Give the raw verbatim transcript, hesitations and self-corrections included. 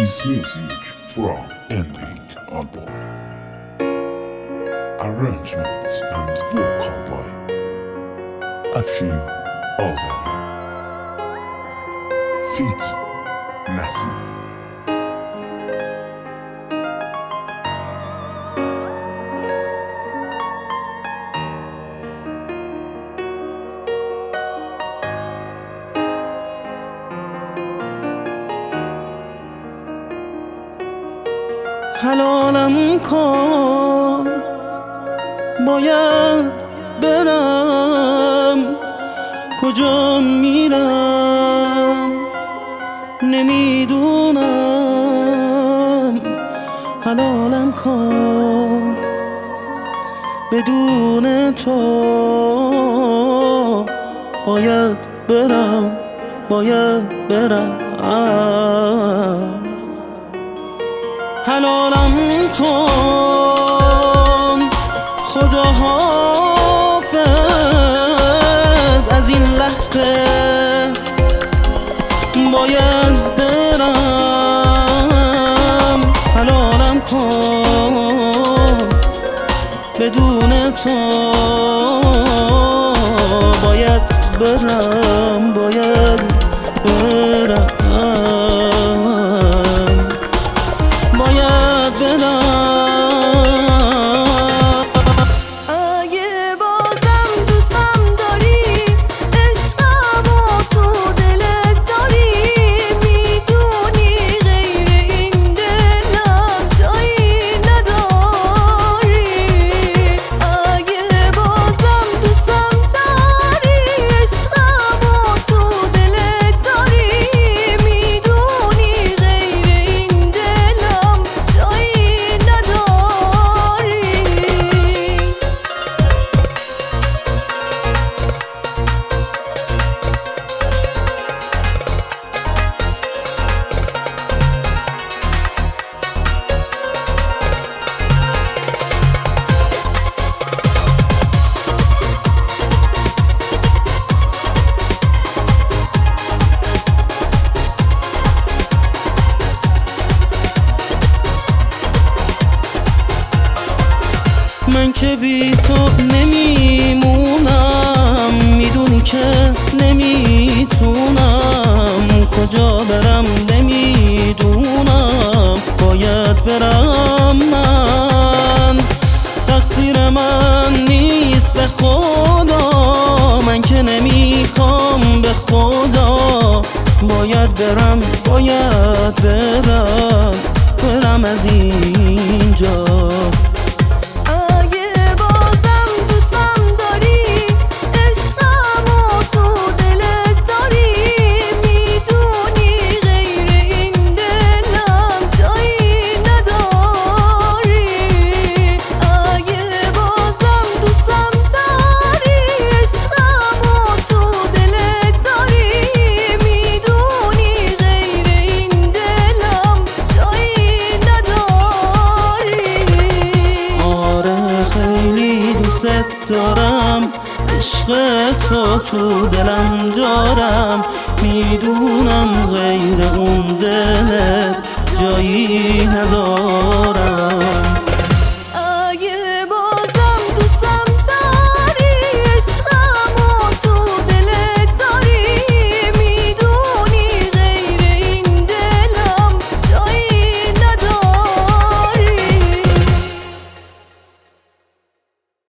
is music from Ending album. Arrangements and vocal by Afshin Azari. Feat Nasi. حلالم کن باید برم، کجا میرم نمیدونم. حلالم کن بدون تو باید برم، باید برم. حلالم کن خدا حافظ، از این لحظه باید برم. حلالم کن بدون تو باید برم، باید برم. اگه بازم دوستم داری، عشقم و تو دلت داری، میدونی غیر این دلم جایی نداری. اگه بازم دوستم داری، عشقم و تو دلت داری، میدونی غیر این دلم جایی نداری. من که بی تو نمیمونم، میدونی که نمیتونم، کجا برم نمیدونم، باید برم. من تقصیر من نیست به خدا، من که نمیخوام به خدا، باید برم، باید برم، برم از اینجا. دوست دارم، عشق تو تو دلم جارم، میدونم غیر اون دلت جایی ندارم.